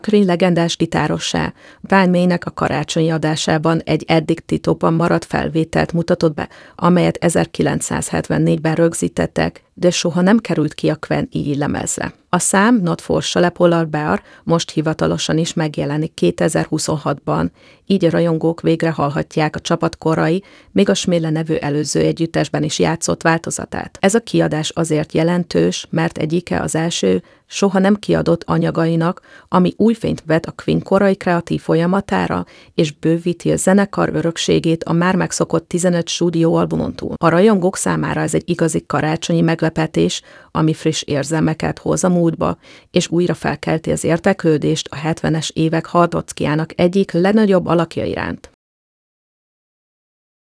Queen legendás gitárossá, Brian May-nek a karácsonyi adásában egy eddig titokban maradt felvételt mutatott be, amelyet 1974-ben rögzítettek, de soha nem került ki a Queen lemezre. A szám Not for Sale Polar Bear most hivatalosan is megjelenik 2026-ban, így a rajongók végre hallhatják a csapat korai, még a Smille nevű előző együttesben is játszott változatát. Ez a kiadás azért jelentős, mert egyike az első, soha nem kiadott anyagainak, ami új fényt vet a Queen korai kreatív folyamatára, és bővíti a zenekar örökségét a már megszokott 15 stúdióalbumon túl. A rajongók számára ez egy igazi karácsonyi meglepetés, ami friss érzelmeket hoz a múltba, és újra felkelti az érdeklődést a 70-es évek hard rockjának egyik legnagyobb alakja iránt.